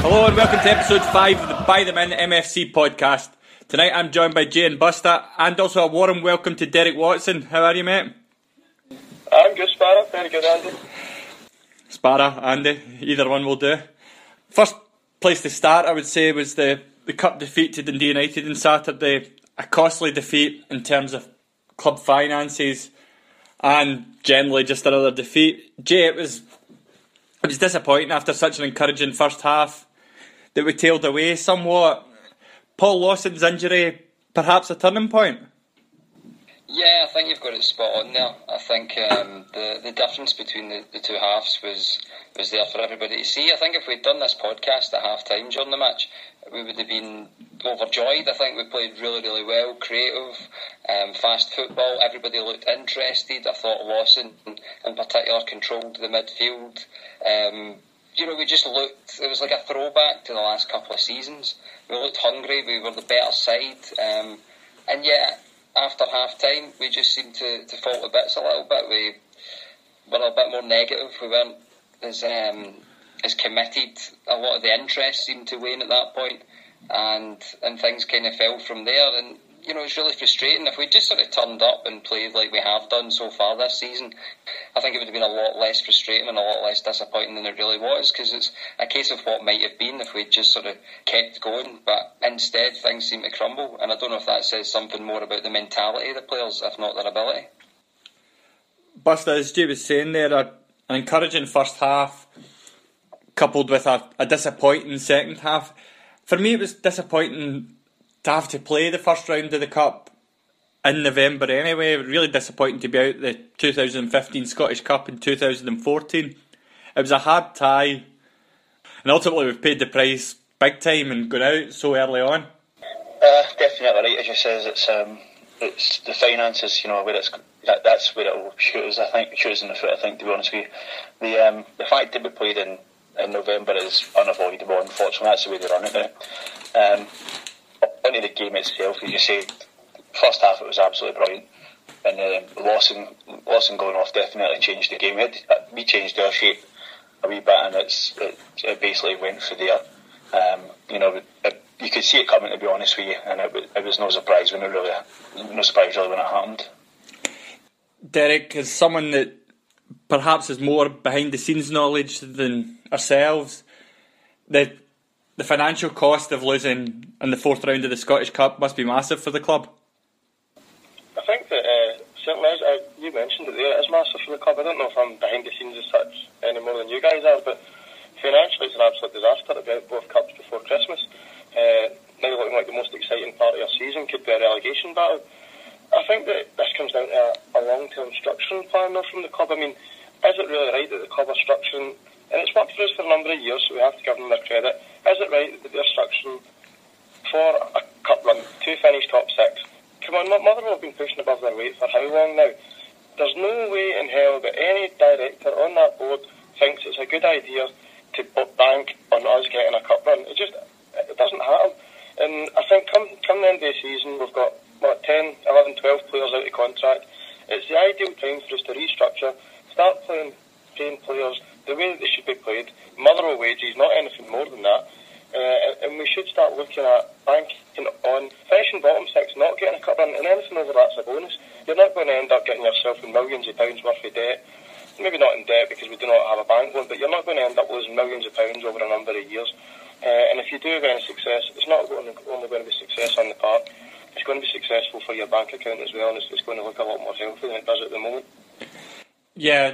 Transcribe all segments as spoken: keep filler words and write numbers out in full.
Hello and welcome to episode five of the By the Min M F C podcast. Tonight I'm joined by Jay and Buster, and also a warm welcome to Derek Watson. How are you, mate? I'm good, Sparrow. Very good, Andy. Sparrow, Andy, either one will do. First place to start, I would say, was the, the cup defeat to Dundee United on Saturday. A costly defeat in terms of club finances and generally just another defeat. Jay, it was it was disappointing after such an encouraging first half that we tailed away somewhat. Paul Lawson's injury, perhaps a turning point? Yeah, I think you've got it spot on there. I think um, the the difference between the, the two halves was was there for everybody to see. I think if we'd done this podcast at half time during the match, we would have been overjoyed. I think we played really, really well, creative, um, fast football. Everybody looked interested. I thought Lawson in particular controlled the midfield. Um, you know, we just looked, it was like a throwback to the last couple of seasons. We looked hungry, we were the better side. Um, and yet, after half time, we just seemed to, to fall to bits a little bit. We were a bit more negative. We weren't as um, as committed. A lot of the interest seemed to wane at that point, and and things kind of fell from there. And you know, it's really frustrating. If we just sort of turned up and played like we have done so far this season, I think it would have been a lot less frustrating and a lot less disappointing than it really was, because it's a case of what might have been if we'd just sort of kept going, but instead things seem to crumble, and I don't know if that says something more about the mentality of the players, if not their ability. Buster, as Jay was saying there, a, an encouraging first half coupled with a, a disappointing second half. For me, it was disappointing to have to play the first round of the Cup in November anyway. Really disappointing to be out the two thousand fifteen Scottish Cup in two thousand fourteen. It was a hard tie, and ultimately we've paid the price big time and gone out so early on. Uh, definitely right, as you says, it's um, it's the finances, you know, where it's that, that's where it will shoot us. I think shoot us in the foot. I think, to be honest with you, the um, the fact that we played in, in November is unavoidable. Unfortunately, that's the way they run it now. Um, Onto the game itself, as you say, first half it was absolutely brilliant, and uh, Lawson, Lawson going off definitely changed the game. We, had, we changed our shape a wee bit, and it's it, it basically went for there. Um, you know, it, you could see it coming, to be honest with you, and it, it was no surprise when it really, no surprise really when it happened. Derek, as someone that perhaps has more behind the scenes knowledge than ourselves, the The financial cost of losing in the fourth round of the Scottish Cup must be massive for the club. I think that uh, certainly, as uh, you mentioned it there, it is massive for the club. I don't know if I'm behind the scenes as such any more than you guys are, but financially it's an absolute disaster to be out both cups before Christmas. Uh, now looking like the most exciting part of your season could be a relegation battle. I think that this comes down to a, a long-term structuring plan though from the club. I mean, is it really right that the club are structuring, and it's worked for us for a number of years, so we have to give them their credit. Is it right that they're structuring for a cup run to finish top six? Come on, Motherwell have been pushing above their weight for how long now? There's no way in hell that any director on that board thinks it's a good idea to bank on us getting a cup run. It just it doesn't happen. And I think come, come the end of the season, we've got what, ten, eleven, twelve players out of contract. It's the ideal time for us to restructure, start playing, paying players the way that they should be played, Motherwell wages, not anything more than that. Uh, and we should start looking at banking on finishing bottom six, not getting a cup run, and anything over that's a bonus. You're not going to end up getting yourself in millions of pounds worth of debt. Maybe not in debt because we do not have a bank loan, but you're not going to end up losing millions of pounds over a number of years. Uh, and if you do have any success, it's not going to, only going to be success on the park. It's going to be successful for your bank account as well, and it's, it's going to look a lot more healthy than it does at the moment. Yeah,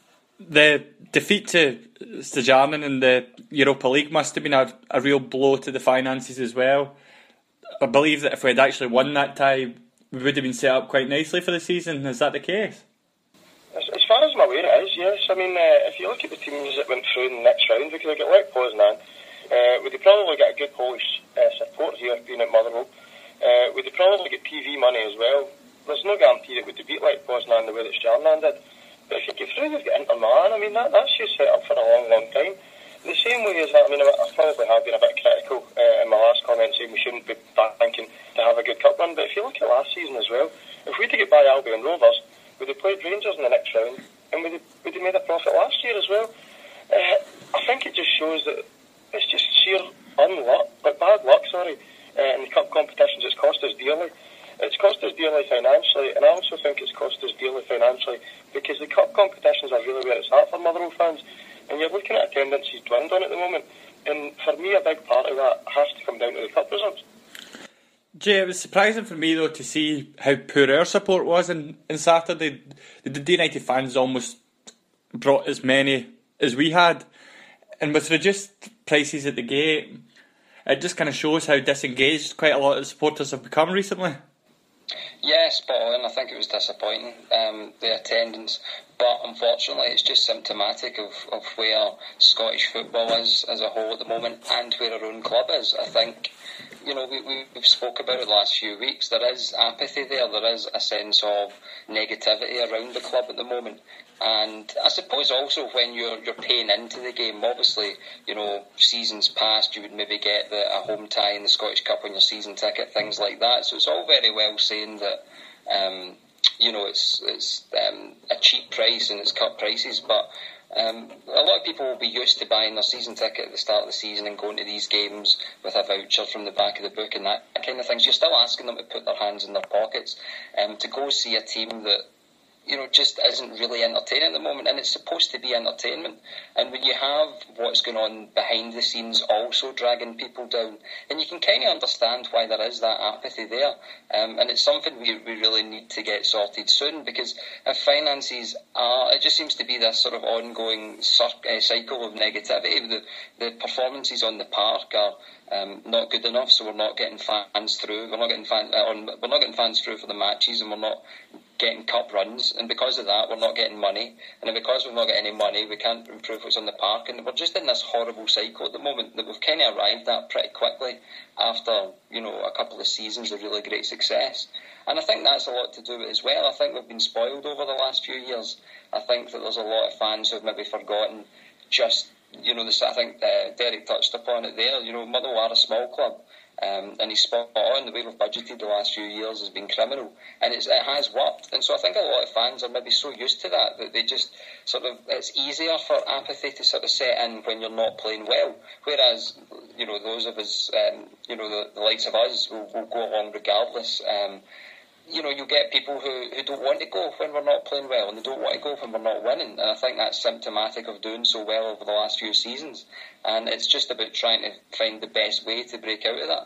the defeat to Stjarnan in the Europa League must have been a, a real blow to the finances as well. I believe that if we had actually won that tie, we would have been set up quite nicely for the season. Is that the case? As, as far as I'm aware, it is, yes. I mean, uh, if you look at the teams that went through in the next round, we could have got Lech Poznan. Uh, we'd have probably got a good Polish uh, support here, being at Motherwell. Uh, we'd have probably got T V money as well. There's no guarantee that we'd have beat Lech Poznan the way that Stjarnan did. But if you get through, we've got Inter Milan. I mean, that, that's just set up for a long, long time. The same way as that, I mean, I probably have been a bit critical uh, in my last comment saying we shouldn't be banking to have a good cup run. But if you look at last season as well, if we'd have got by Albion Rovers, we'd have played Rangers in the next round, and we'd have, we'd have made a profit last year as well. Uh, I think it just shows that it's just sheer unluck, but bad luck, sorry, uh, in the cup competitions. It's cost us dearly. It's cost us dearly financially, and I also think it's cost us dearly financially because the cup competitions are really where it's at for Motherwell fans. And you're looking at attendances dwindling at the moment. And for me, a big part of that has to come down to the cup results. Jay, it was surprising for me, though, to see how poor our support was in, in Saturday. The Dundee United fans almost brought as many as we had. And with reduced prices at the gate, it just kind of shows how disengaged quite a lot of supporters have become recently. Yeah, spot on. I think it was disappointing, um, the attendance. But unfortunately, it's just symptomatic of, of where Scottish football is as a whole at the moment and where our own club is. I think, you know, we, we, we've spoke about it the last few weeks. There is apathy there. There is a sense of negativity around the club at the moment. And I suppose also when you're you're paying into the game, obviously, you know, seasons past, you would maybe get the, a home tie in the Scottish Cup on your season ticket, things like that. So it's all very well saying that, um, you know, it's it's um, a cheap price and it's cut prices, but um, a lot of people will be used to buying their season ticket at the start of the season and going to these games with a voucher from the back of the book and that kind of things. You're still asking them to put their hands in their pockets um, to go see a team that, you know, just isn't really entertaining at the moment, and it's supposed to be entertainment. And when you have what's going on behind the scenes also dragging people down, then you can kind of understand why there is that apathy there. Um, and it's something we, we really need to get sorted soon, because if finances are, it just seems to be this sort of ongoing uh, cycle of negativity. The, the performances on the park are Um, not good enough, so we're not getting fans through. We're not getting fan, uh, on, we're not getting fans through for the matches, and we're not getting cup runs. And because of that, we're not getting money. And because we've not got any money, we can't improve what's on the park. And we're just in this horrible cycle at the moment that we've kind of arrived at pretty quickly after, you know, a couple of seasons of really great success. And I think that's a lot to do with it as well. I think we've been spoiled over the last few years. I think that there's a lot of fans who've maybe forgotten just. You know, this, I think uh, Derek touched upon it there. You know, Motherwell are a small club, um, and he's spot on. The way we've budgeted the last few years has been criminal, and it's, it has worked. And so I think a lot of fans are maybe so used to that that they just sort of, it's easier for apathy to sort of set in when you're not playing well. Whereas, you know, those of us, um, you know, the, the likes of us will, will go along regardless. Um, You know, you get people who, who don't want to go when we're not playing well, and they don't want to go when we're not winning. And I think that's symptomatic of doing so well over the last few seasons. And it's just about trying to find the best way to break out of that.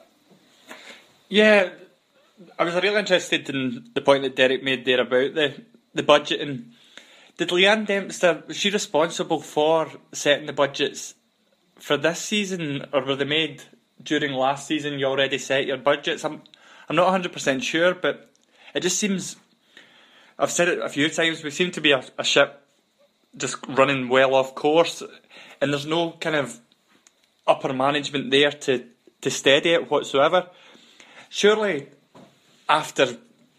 Yeah, I was really interested in the point that Derek made there about the, the budgeting. Did Leanne Dempster, was she responsible for setting the budgets for this season, or were they made during last season? You already set your budgets? I'm, I'm not one hundred percent sure, but it just seems, I've said it a few times, we seem to be a, a ship just running well off course, and there's no kind of upper management there to, to steady it whatsoever. Surely, after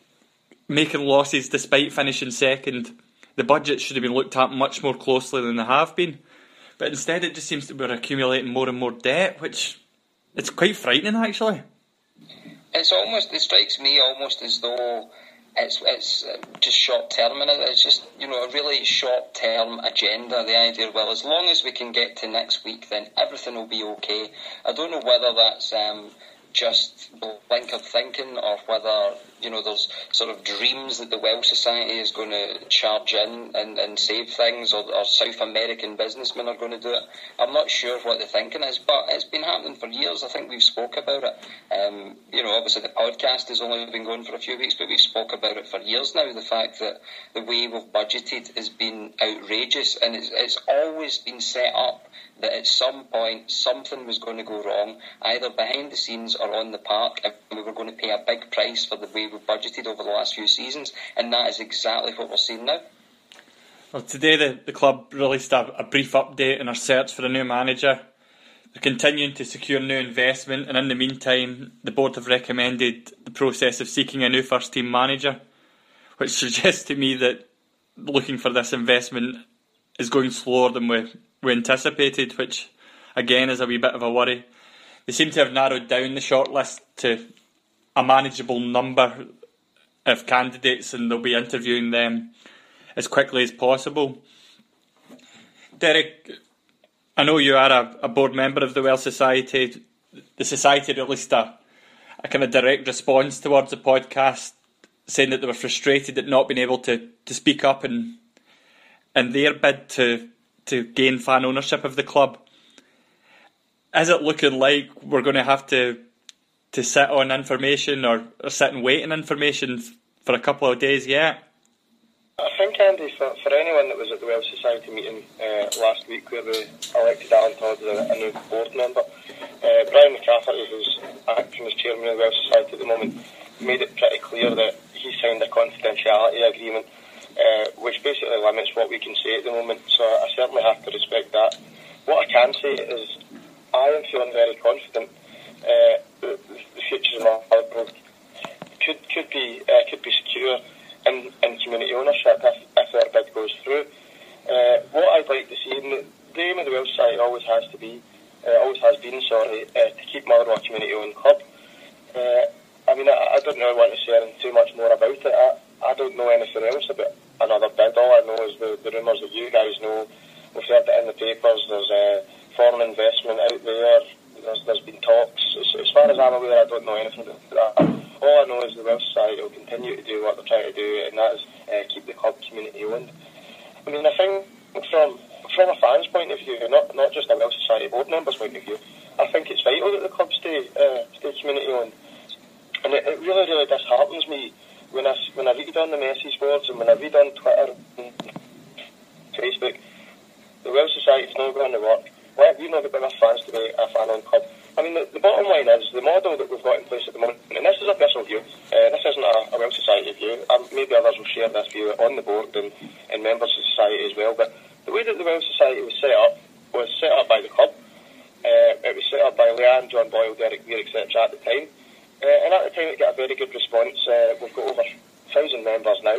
making losses despite finishing second, the budget should have been looked at much more closely than they have been. But instead it just seems to be accumulating more and more debt, which it's quite frightening actually. It's almost, it strikes me almost as though it's it's just short term, and it's just, you know, a really short term agenda. The idea, well, as long as we can get to next week, then everything will be okay. I don't know whether that's um, just blinkered thinking, or whether, you know, there's sort of dreams that the Welsh Society is going to charge in and, and save things, or, or South American businessmen are going to do it. I'm not sure what the thinking is, but it's been happening for years. I think we've spoke about it. Um, you know, obviously the podcast has only been going for a few weeks, but we've spoke about it for years now. The fact that the way we've budgeted has been outrageous, and it's, it's always been set up that at some point something was going to go wrong, either behind the scenes or on the park, and we were going to pay a big price for the way we've budgeted over the last few seasons, and that is exactly what we're seeing now. Well, today the, the club released a, a brief update in our search for a new manager. They're continuing to secure new investment, and in the meantime the board have recommended the process of seeking a new first team manager, which suggests to me that looking for this investment is going slower than we, we anticipated, which again is a wee bit of a worry. They seem to have narrowed down the shortlist to a manageable number of candidates, and they'll be interviewing them as quickly as possible. Derek, I know you are a, a board member of the Welsh Society. The Society released a, a kind of direct response towards the podcast, saying that they were frustrated at not being able to, to speak up in, in their bid to to gain fan ownership of the club. Is it looking like we're going to have to to sit on information or, or sit and wait on information for a couple of days yet? I think, Andy, for, for anyone that was at the Welsh Society meeting uh, last week where we elected Alan Todd as a, a new board member, uh, Brian McCafferty, who's acting as chairman of the Welsh Society at the moment, made it pretty clear that he signed a confidentiality agreement uh, which basically limits what we can say at the moment, so I certainly have to respect that. What I can say is I am feeling very confident uh, the, the future of Motherwell could could be uh, could be secure in, in community ownership if, if our bid goes through. Uh, what I'd like to see, and the, the aim of the Welsh Society always has to be, uh, always has been, sorry, uh, to keep Motherwell a community-owned club. Uh, I mean, I, I don't really want to say too much more about it. I, I don't know anything else about another bid. All I know is the, the rumours that you guys know. We've heard it in the papers. There's uh, foreign investment out there. There's, there's been talks. As, as far as I'm aware, I don't know anything about that. All I know is the Welsh Society will continue to do what they're trying to do, and that is uh, keep the club community-owned. I mean, I think from from a fan's point of view, not not just a Welsh Society board member's point of view, I think it's vital that the club stay uh, stay community-owned. And it, it really, really disheartens me when I, when I read on the message boards and when I read on Twitter and Facebook, the Welsh Society is not going to work. Why have we not got enough fans to be a fan-owned club? I mean, the, the bottom line is, the model that we've got in place at the moment, and this is a personal view, uh, this isn't a, a Welsh Society view, um, maybe others will share this view on the board and, and members of the society as well, but the way that the Welsh Society was set up was set up by the club. Uh, it was set up by Leanne, John Boyle, Derek Weir, et cetera at the time. Uh, and at the time it got a very good response. Uh, we've got over a thousand members now.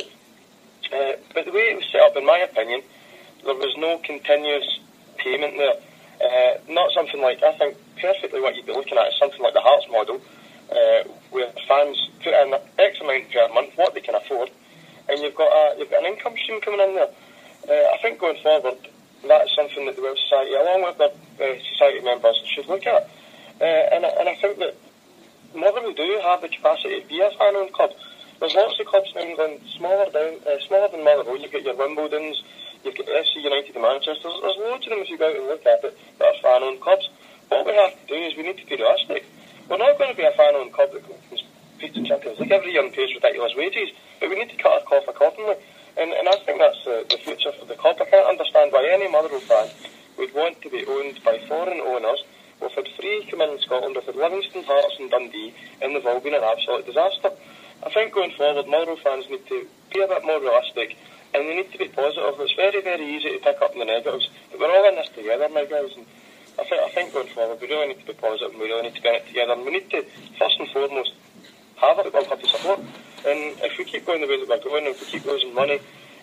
Uh, but the way it was set up, in my opinion, there was no continuous payment there. Uh, not something like, I think perfectly what you'd be looking at is something like the Hearts model, uh, where fans put in X amount per month, what they can afford, and you've got a, you've got an income stream coming in there. Uh, I think going forward, that is something that the Welsh Society, along with their uh, society members, should look at. Uh, and, and I think that Motherwell do have the capacity to be a fan-owned club. There's lots of clubs in England, smaller down, uh, smaller than Motherwell. You've got your Wimbledons, you've got F C United and Manchester. There's, there's loads of them if you go out and look at it that are fan-owned clubs. What we have to do is we need to be realistic. We're not going to be a fan-owned club that competes in Champions League every year and pays ridiculous wages, but we need to cut our cloth accordingly. And, and I think that's the, the future for the club. I can't understand why any Motherwell fan would want to be owned by foreign owners. We've had three come in in Scotland, we've had Livingston, Hearts and Dundee, and they've all been an absolute disaster. I think going forward, Motherwell fans need to be a bit more realistic, and they need to be positive. It's very, very easy to pick up on the negatives, but we're all in this together now, guys, and I think, I think going forward, we really need to be positive, and we really need to get it together, and we need to, first and foremost, have a football club to support. And if we keep going the way that we're going, and if we keep losing money,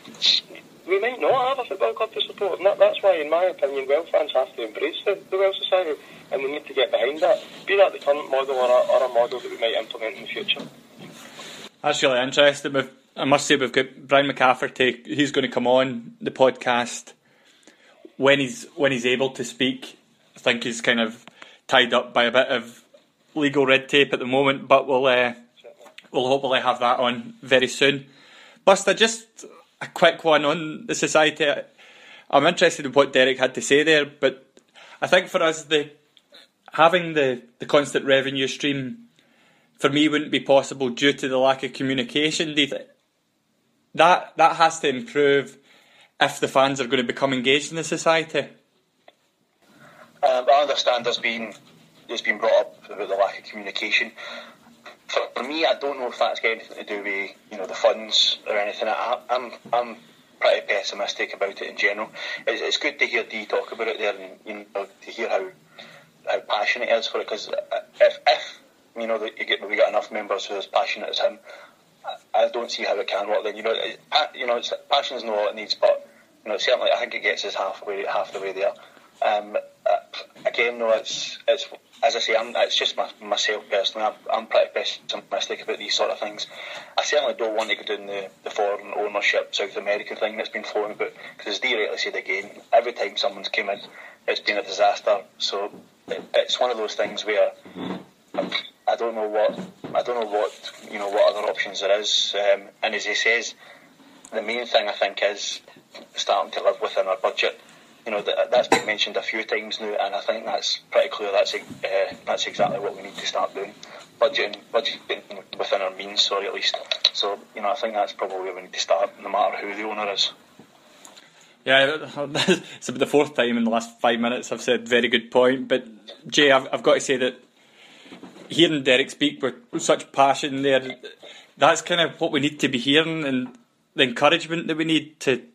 we might not have a football club to support, and that, that's why, in my opinion, Welsh fans have to embrace the, the Welsh Society, and we need to get behind that, be that the current model or a, or a model that we might implement in the future. That's really interesting. We've, I must say, we've got Brian McCafferty. He's going to come on the podcast when he's when he's able to speak. I think he's kind of tied up by a bit of legal red tape at the moment, but we'll uh, we'll hopefully have that on very soon. Buster, just a quick one on the society. I'm interested in what Derek had to say there, but I think for us, the having the, the constant revenue stream, for me, wouldn't be possible due to the lack of communication. Do you th- that that has to improve if the fans are going to become engaged in the society. Um, I understand there's been there's been brought up about the lack of communication. For, for me, I don't know if that's got anything to do with you know the funds or anything. I, I'm I'm pretty pessimistic about it in general. It's, it's good to hear Dee talk about it there, and you know to hear how how passionate he is for it. Because if if you know that you get we got enough members who are as passionate as him, I, I don't see how it can work. Then you know it, you know it's, passion is not all it needs, but you know certainly I think it gets us halfway half the way there. Um, again, no, it's it's as I say, I'm, it's just my, myself personally. I'm, I'm pretty pessimistic about these sort of things. I certainly don't want to go down the, the foreign ownership South American thing that's been flown about, because as Dee rightly said again, every time someone's came in, it's been a disaster. So it, it's one of those things where I'm, I don't know what I don't know what you know what other options there is. Um, and as he says, the main thing I think is starting to live within our budget. You know, that, that's been mentioned a few times now, and I think that's pretty clear. That's uh, that's exactly what we need to start doing, budgeting, budgeting within our means, sorry, at least. So, you know, I think that's probably where we need to start, no matter who the owner is. Yeah, it's about the fourth time in the last five minutes I've said very good point. But Jay, I've, I've got to say that hearing Derek speak with such passion there, that's kind of what we need to be hearing, and the encouragement that we need to.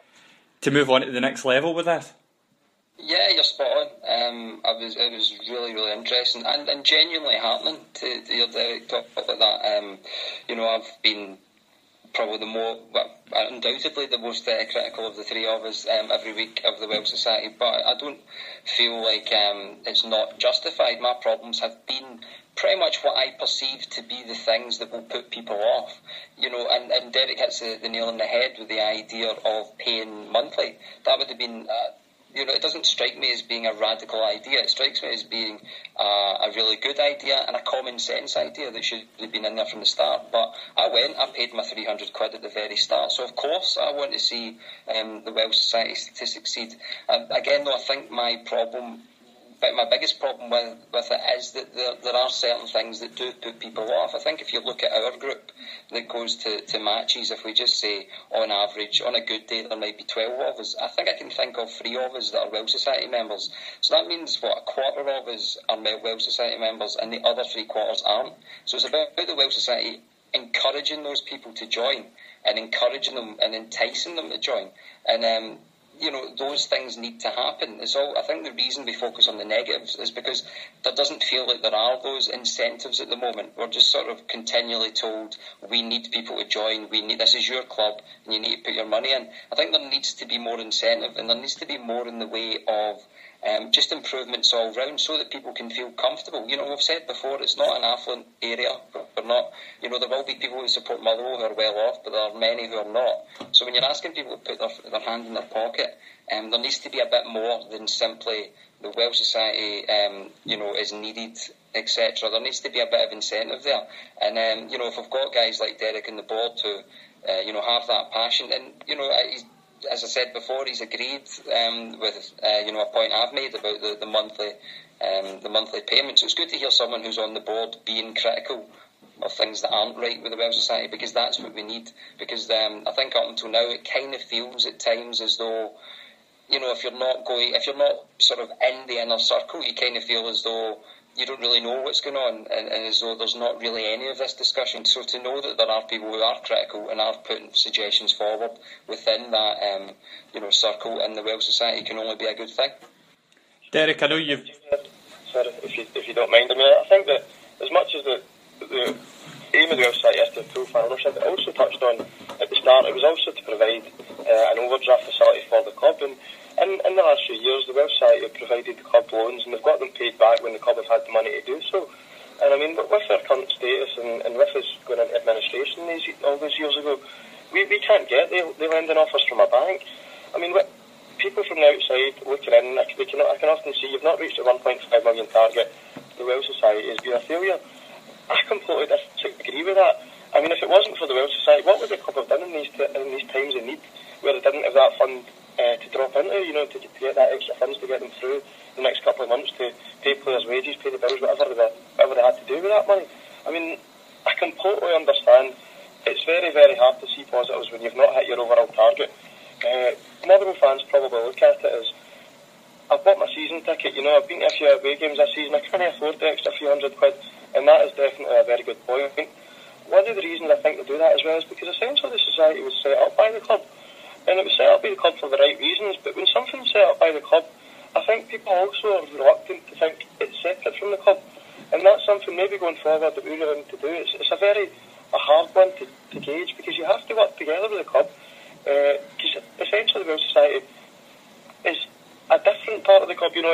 to move on to the next level with that. Yeah, you're spot on. Um, I was, it was really, really interesting and, and genuinely heartening to, to hear Derek talk about that. Um, you know, I've been probably the more, well, undoubtedly the most uh, critical of the three of us um, every week of the Welsh Society, but I don't feel like um, it's not justified. My problems have been pretty much what I perceive to be the things that will put people off. You know, and, and Derek hits the, the nail on the head with the idea of paying monthly. That would have been, uh, you know, it doesn't strike me as being a radical idea. It strikes me as being uh, a really good idea and a common sense idea that should have been in there from the start. But I went, I paid my three hundred quid at the very start. So of course I want to see um, the Welsh Society to succeed. Um, again though, I think my problem But my biggest problem with, with it is that there, there are certain things that do put people off. I think if you look at our group that goes to, to matches, if we just say on average, on a good day there might be twelve of us, I think I can think of three of us that are Welsh Society members. So that means, what, a quarter of us are Welsh Society members and the other three quarters aren't. So it's about the Welsh Society encouraging those people to join and encouraging them and enticing them to join. And um you know, those things need to happen. It's all, I think the reason we focus on the negatives is because there doesn't feel like there are those incentives at the moment. We're just sort of continually told, we need people to join, we need, this is your club, and you need to put your money in. I think there needs to be more incentive, and there needs to be more in the way of um, just improvements all round so that people can feel comfortable. You know, we've said before, it's not an affluent area. We're not, you know, there will be people who support Motherwell who are well off, but there are many who are not. So when you're asking people to put their, their hand in their pocket, um, there needs to be a bit more than simply the Welsh Society, um, you know, is needed, et cetera. There needs to be a bit of incentive there. And, um, you know, if we've got guys like Derek on the board who, uh, you know, have that passion, and, you know, he's, as I said before, he's agreed um, with uh, you know, a point I've made about the, the monthly um, the monthly payments. So it's good to hear someone who's on the board being critical of things that aren't right with the Welsh Society, because that's what we need. Because um, I think up until now it kind of feels at times as though, you know, if you're not going, if you're not sort of in the inner circle, you kind of feel as though you don't really know what's going on, and, and as though there's not really any of this discussion. So to know that there are people who are critical and are putting suggestions forward within that, um, you know, circle in the Welsh Society can only be a good thing. Derek, I know you've... Sorry, if you, if you don't mind. I mean, I think that as much as the, the aim of the Welsh Society is to improve fan ownership, it also touched on, at the start, it was also to provide uh, an overdraft facility for the club. And In, in the last few years, the Welsh Society have provided the club loans, and they've got them paid back when the club have had the money to do so. And I mean, with our current status and, and with us going into administration these, all those years ago, we, we can't get the, the lending offers from a bank. I mean, what, people from the outside looking in, I, we can, I can often see you've not reached the one point five million target. The Welsh Society has been a failure. I completely disagree with that. I mean, if it wasn't for the Welsh Society, what would the club have done in these, t- in these times of need, where they didn't have that fund Uh, to drop into, you know, to, to get that extra funds to get them through the next couple of months, to pay players' wages, pay the bills, whatever they, whatever they had to do with that money. I mean, I completely understand. It's very, very hard to see positives when you've not hit your overall target. Uh, Motherwell fans probably look at it as, I've bought my season ticket, you know, I've been to a few away games this season, I can't afford the extra few hundred quid, and that is definitely a very good point. One of the reasons I think they do that as well is because essentially the society was set up by the club. And it was set up by the club for the right reasons, but when something's set up by the club, I think people also are reluctant to think it's separate from the club. And that's something maybe going forward that we really need to do. It's, it's a very a hard one to, to gauge, because you have to work together with the club. Because uh, essentially the Welsh Society is a different part of the club. You know, it's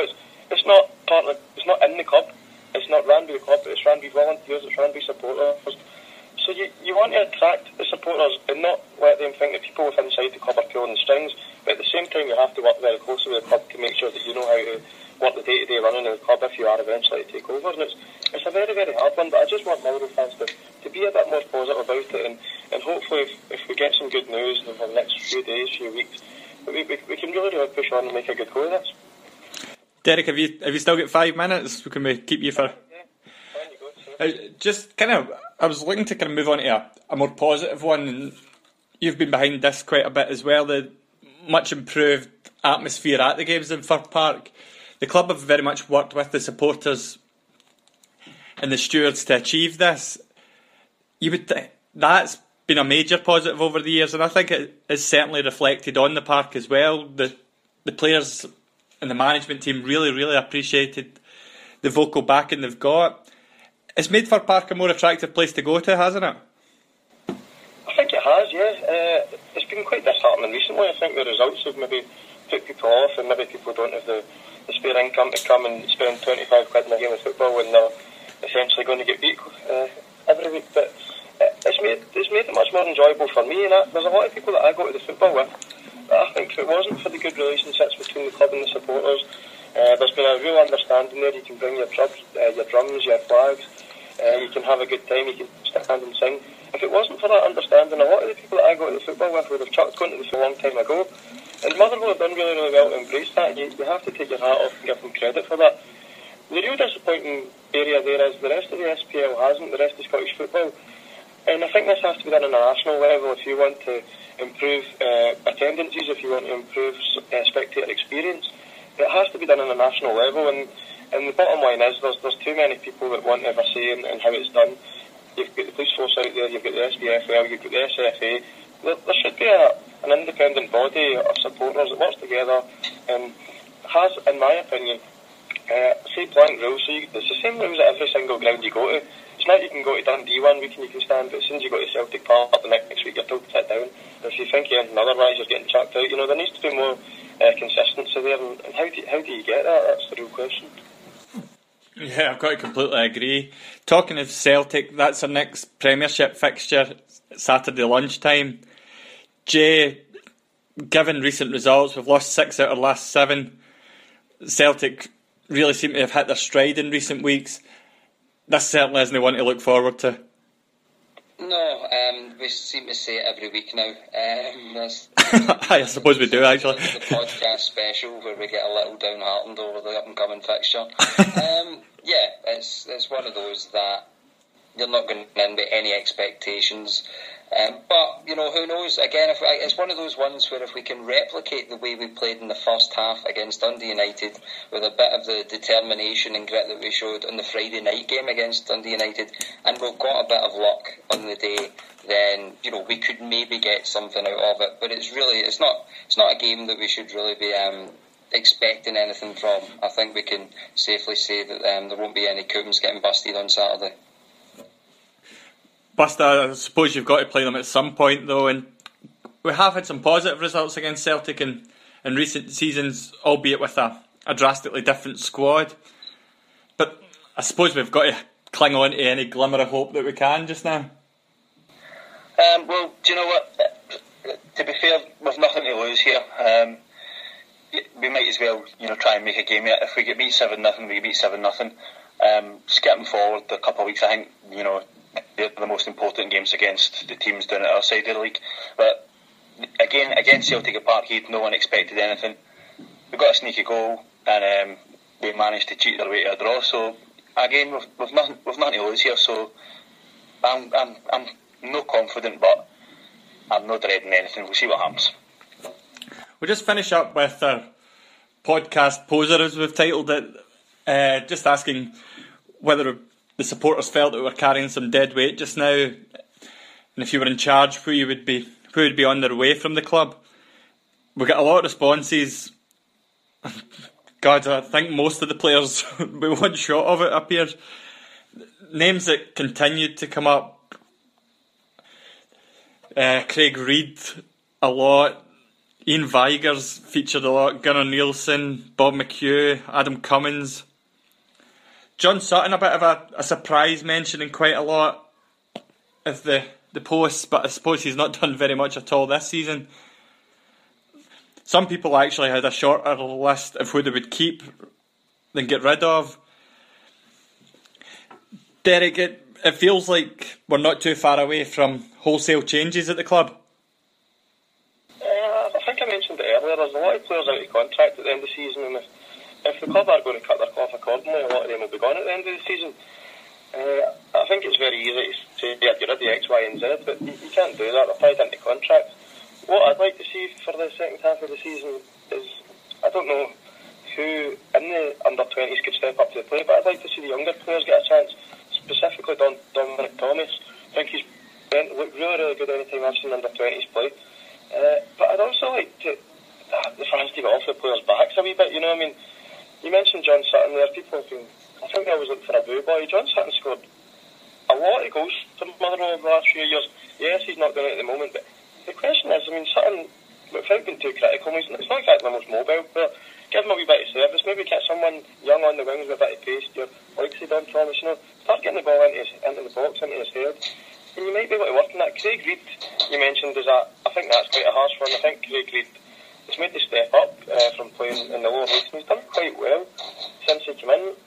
it's not part of, it's not in the club. It's not run by the club. It's run by volunteers. It's run by supporters. So you, you want to attract the supporters and not let them think that people within inside the club are pulling the strings. But at the same time, you have to work very closely with the club to make sure that you know how to work the day-to-day running of the club if you are eventually to take over. And it's, it's a very, very hard one, but I just want Motherwell fans to, to be a bit more positive about it, and, and hopefully if, if we get some good news over the next few days, few weeks, we, we, we can really, really push on and make a good go of this. Derek, have you have you still got five minutes? Can we keep you for... Uh, just kind of, I was looking to kind of move on to a, a more positive one, and you've been behind this quite a bit as well, the much improved atmosphere at the games in Fir Park. The club have very much worked with the supporters and the stewards to achieve this. You would th- that's been a major positive over the years, and I think it is certainly reflected on the park as well. The the players and the management team really, really appreciated the vocal backing they've got. It's made Fir Park a more attractive place to go to, hasn't it? I think it has, yeah. Uh, it's been quite disheartening recently. I think the results have maybe put people off, and maybe people don't have the, the spare income to come and spend twenty-five quid in a game of football when they're essentially going to get beat uh, every week. But it's made it's made it much more enjoyable for me, and I, there's a lot of people that I go to the football with. But I think if it wasn't for the good relationships between the club and the supporters, uh, there's been a real understanding there. You can bring your drums, uh, your drums, your flags. Uh, you can have a good time, you can stand and sing. If it wasn't for that understanding, a lot of the people that I go to the football with would have chucked going to this a long time ago. And Motherwell have done really, really well to embrace that. You, you have to take your hat off and give them credit for that. The real disappointing area there is the rest of the S P L hasn't, the rest of Scottish football. And I think this has to be done on a national level if you want to improve uh, attendances, if you want to improve uh, spectator experience. It has to be done on a national level, and And the bottom line is there's there's too many people that want to have a say in, in how it's done. You've got the police force out there, you've got the S B F L, you've got the S F A. There, there should be a, an independent body of supporters that works together and has, in my opinion, uh, say blank rules. So you, it's the same rules at every single ground you go to. It's not you can go to Dundee one week and you can stand, but as soon as you go to Celtic Park the next week you're told to sit down. And if you think you're anything otherwise, you're getting chucked out. You know, there needs to be more uh, consistency there. And, and how do you, how do you get that? That's the real question. Yeah, I've got to completely agree. Talking of Celtic, that's our next Premiership fixture, Saturday lunchtime. Jay, given recent results, we've lost six out of our last seven. Celtic really seem to have hit their stride in recent weeks. This certainly isn't the one to look forward to. No, um, we seem to say it every week now. Um, I suppose we do, actually. The podcast special where we get a little downhearted over the up-and-coming fixture. um, yeah, it's it's one of those that you're not going in with any expectations. Um, but, you know, who knows? Again, if it's one of those ones where if we can replicate the way we played in the first half against Dundee United with a bit of the determination and grit that we showed on the Friday night game against Dundee United, and we've got a bit of luck on the day, then, you know, we could maybe get something out of it. But it's really, it's not it's not a game that we should really be um, expecting anything from. I think we can safely say that um, there won't be any Coombs getting busted on Saturday. Buster, I suppose you've got to play them at some point though, and we have had some positive results against Celtic in, in recent seasons, albeit with a, a drastically different squad. But I suppose we've got to cling on to any glimmer of hope that we can just now. Um, well, do you know what? To be fair, we've nothing to lose here. Um, we might as well, you know, try and make a game of it. If we get beat seven nothing, we get beat seven nothing. Um, skipping forward a couple of weeks, I think, you know, they're the most important games against the teams down at our side of the league. But again, against Celtic at Parkhead, no one expected anything. We got a sneaky goal, and um, they managed to cheat their way to a draw. So again, we've, we've nothing, we've nothing to lose here. So I'm, I'm, I'm not confident, but I'm not dreading anything. We'll see what happens. We'll just finish up with our podcast poser, as we've titled it. Uh, just asking whether the supporters felt that we were carrying some dead weight just now, and if you were in charge, who you would be, who would be on their way from the club. We got a lot of responses. God, I think most of the players we one shot of it appears. Names that continued to come up: uh, Craig Reid a lot, Ian Vigurs featured a lot. Gunnar Nielsen, Bob McHugh, Adam Cummins. John Sutton, a bit of a, a surprise mention in quite a lot of the, the posts, but I suppose he's not done very much at all this season. Some people actually had a shorter list of who they would keep than get rid of. Derek, it, it feels like we're not too far away from wholesale changes at the club. Uh, I think I mentioned it earlier, there's a lot of players out of contract at the end of the season, and if, if the club are going to cut their cloth accordingly, a lot of them will be gone at the end of the season. Uh, I think it's very easy to say, yeah, get rid of X, Y and Z, but you, you can't do that, they're tied into contracts. What I'd like to see for the second half of the season is, I don't know who in the under twenties could step up to the plate, but I'd like to see the younger players get a chance, specifically Don, Dominic Thomas. I think he's been, looked really, really good any time I've seen under twenties play. Uh, but I'd also like to, uh, the fans to get off the players' backs a wee bit, you know what I mean? You mentioned John Sutton there, people have been, I think I was looking for a boo boy. John Sutton scored a lot of goals for Motherwell over the last few years. Yes, he's not doing it at the moment, but the question is, I mean, Sutton, without being too critical, he's not exactly the most mobile, but give him a wee bit of service, maybe get someone young on the wings with a bit of pace, you know, like say Don Thomas, you know, start getting the ball into, his, into the box, into his head, and you might be able to work on that. Craig Reid, you mentioned, is a, I think that's quite a harsh one. I think Craig Reid has made the step up uh, from playing in the lower leagues, and he's done quite well since he came in.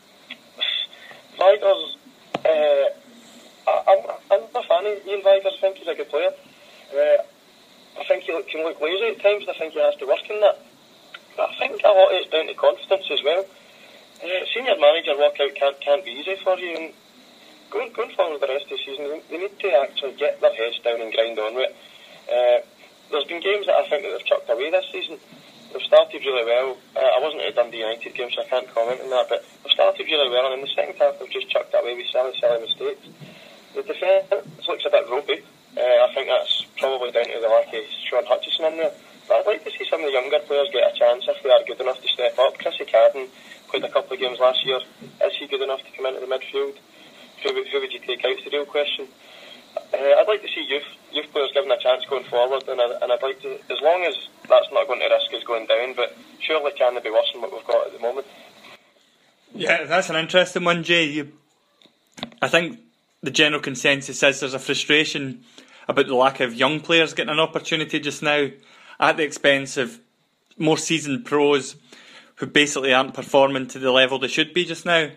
Vigurs, uh, I, I'm, I'm a fan of Ian Vigurs. I think he's a good player. Uh, I think he look, can look lazy at times, and I think he has to work on that. But I think a lot of it's down to confidence as well. Uh, senior manager workout can't, can't be easy for you, and going, going forward the rest of the season, they, they need to actually get their heads down and grind on with it. Uh, there's been games that I think that they've chucked away this season. They've started really well. Uh, I wasn't at a Dundee United game, so I can't comment on that, but they've started really well, and in the second half they've just chucked away with silly, silly mistakes. The defence looks a bit ropey. Uh, I think that's probably down to the lack of Sean Hutchison in there. But I'd like to see some of the younger players get a chance if they are good enough to step up. Chrissy Cadden played a couple of games last year. Is he good enough to come into the midfield? Who, who would you take out is the real question. Uh, I'd like to see youth youth players given a chance going forward, and, I, and I'd like to, as long as that's not going to risk us going down, but surely can they be worse than what we've got at the moment? Yeah, that's an interesting one, Jay. You, I think the general consensus is there's a frustration about the lack of young players getting an opportunity just now at the expense of more seasoned pros who basically aren't performing to the level they should be just now.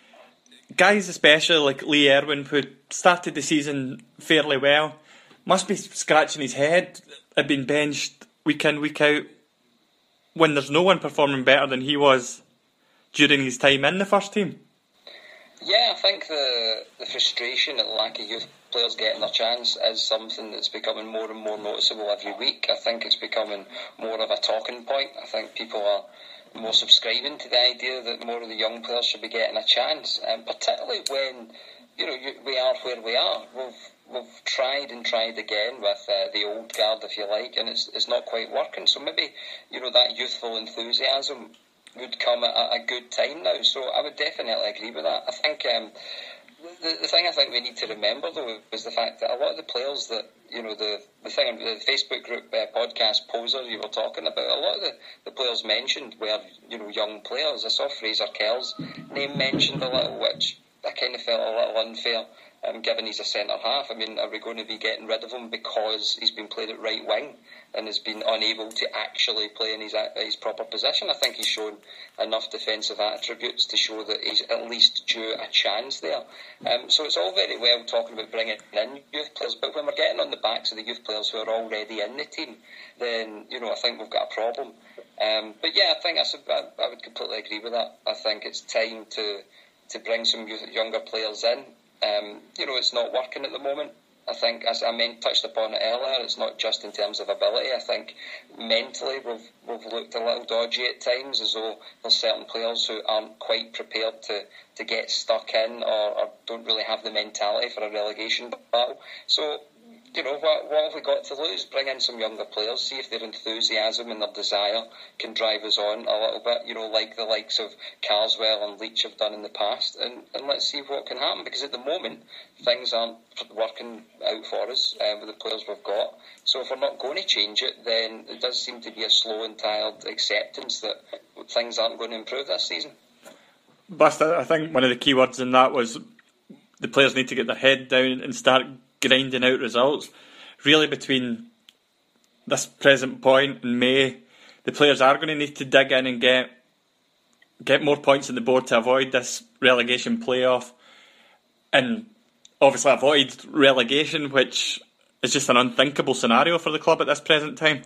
Guys especially like Lee Erwin, who started the season fairly well, must be scratching his head at being benched week in, week out when there's no one performing better than he was during his time in the first team. Yeah, I think the the frustration at the lack of youth players getting their chance is something that's becoming more and more noticeable every week. I think it's becoming more of a talking point. I think people are more subscribing to the idea that more of the young players should be getting a chance, and particularly when, you know, you, we are where we are. We've we've tried and tried again with uh, the old guard, if you like, and it's it's not quite working. So maybe, you know, that youthful enthusiasm would come at a, a good time now. So I would definitely agree with that. I think um, the the thing I think we need to remember though is the fact that a lot of the players that, you know, the the thing the Facebook group uh, podcast Poser you were talking about, a lot of the, the players mentioned were, you know, young players. I saw Fraser Kells name mentioned a little, which I kind of felt a little unfair, um, given he's a centre half. I mean, are we going to be getting rid of him because he's been played at right wing and has been unable to actually play in his his proper position? I think he's shown enough defensive attributes to show that he's at least due a chance there. Um, so it's all very well talking about bringing in youth players, but when we're getting on the backs of the youth players who are already in the team, then, you know, I think we've got a problem. Um, but yeah, I think I, I would completely agree with that. I think it's time to to bring some youth, younger players in. Um, you know, it's not working at the moment. I think, as I meant, touched upon it earlier, it's not just in terms of ability. I think mentally we've we've looked a little dodgy at times, as though there's certain players who aren't quite prepared to, to get stuck in or, or don't really have the mentality for a relegation battle. So you know, what, what have we got to lose? Bring in some younger players, see if their enthusiasm and their desire can drive us on a little bit, you know, like the likes of Carswell and Leach have done in the past, and, and let's see what can happen, because at the moment things aren't working out for us uh, with the players we've got. So if we're not going to change it, then it does seem to be a slow and tired acceptance that things aren't going to improve this season. Buster, I think one of the key words in that was the players need to get their head down and start grinding out results. Really, between this present point in May, the players are going to need to dig in and get get more points on the board to avoid this relegation playoff, and obviously avoid relegation, which is just an unthinkable scenario for the club at this present time.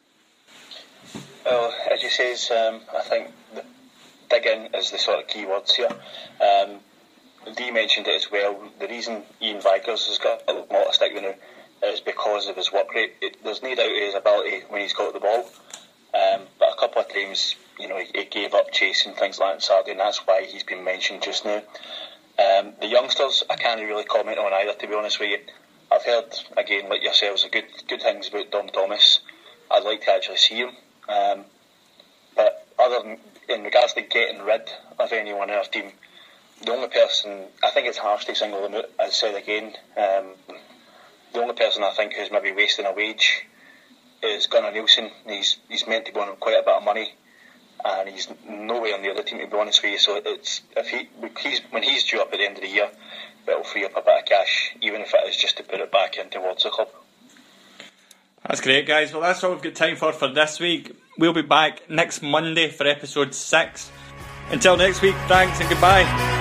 Well, as you say, um, I think the dig in is the sort of key words here. Um, Dee mentioned it as well. The reason Ian Vigurs has got a lot of stick now is because of his work rate. It, there's no doubt of his ability when he's got the ball, um, but a couple of times, you know, he, he gave up chasing things like that on Saturday, and that's why he's been mentioned just now. Um, the youngsters, I can't really comment on either, to be honest with you. I've heard, again, like yourselves, good good things about Dom Thomas. I'd like to actually see him, um, but other than, in regards to getting rid of anyone in our team, the only person, I think it's harsh to single them out, as I said again, um, the only person I think who's maybe wasting a wage is Gunnar Nielsen. He's he's meant to be on quite a bit of money, and he's nowhere on the other team, to be honest with you. So it's if he he's, when he's due up at the end of the year, it'll free up a bit of cash, even if it is just to put it back in towards the club. That's great, guys. Well, that's all we've got time for for this week. We'll be back next Monday for episode six. Until next week, thanks and goodbye.